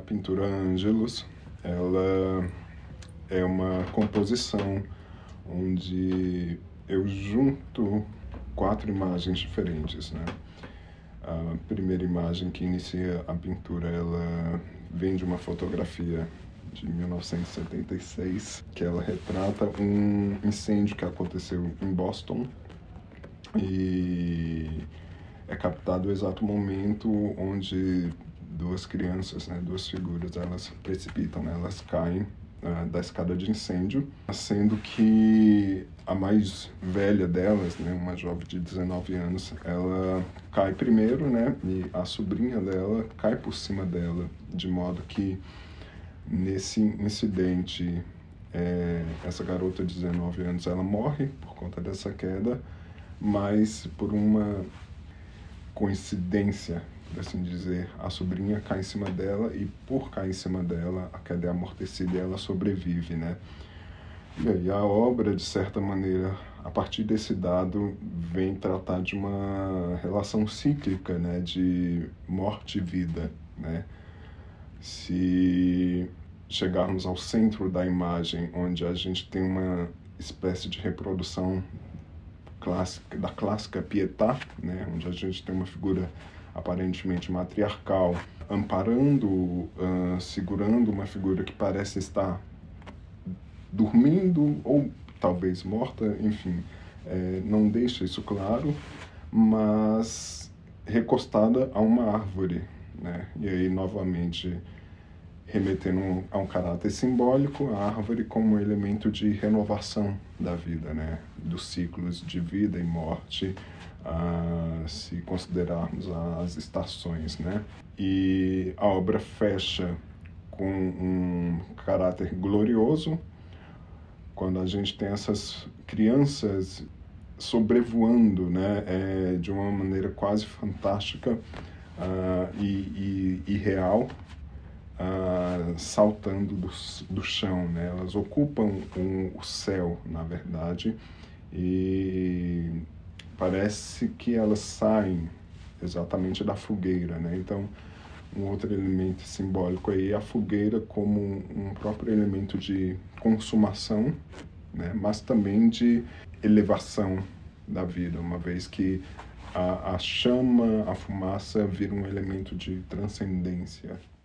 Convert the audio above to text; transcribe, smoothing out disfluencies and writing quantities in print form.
pintura Ângelus, ela é uma composição onde eu junto 4 imagens diferentes, né? A primeira imagem que inicia a pintura, ela vem de uma fotografia de 1976, que ela retrata um incêndio que aconteceu em Boston e é captado o exato momento onde 2 crianças, né, 2 figuras, elas precipitam, né, elas caem da escada de incêndio, sendo que a mais velha delas, né, uma jovem de 19 anos, ela cai primeiro, né, e a sobrinha dela cai por cima dela, de modo que nesse incidente essa garota de 19 anos, ela morre por conta dessa queda, mas por uma coincidência, por assim dizer, a sobrinha cai em cima dela e por cair em cima dela, a queda é amortecida e ela sobrevive, né? E aí a obra, de certa maneira, a partir desse dado, vem tratar de uma relação cíclica, né, de morte e vida, né? Se chegarmos ao centro da imagem, onde a gente tem uma espécie de reprodução da clássica Pietà, né, onde a gente tem uma figura aparentemente matriarcal amparando, segurando uma figura que parece estar dormindo ou talvez morta, enfim, não deixa isso claro, mas recostada a uma árvore, né? E aí novamente remetendo a um caráter simbólico, a árvore como elemento de renovação da vida, né? Dos ciclos de vida e morte, se considerarmos as estações, né? E a obra fecha com um caráter glorioso, quando a gente tem essas crianças sobrevoando, né? De uma maneira quase fantástica e real, saltando do chão, né? Elas ocupam o céu, na verdade, e parece que elas saem exatamente da fogueira, né? Então, um outro elemento simbólico aí é a fogueira como um próprio elemento de consumação, né? Mas também de elevação da vida, uma vez que a chama, a fumaça vira um elemento de transcendência.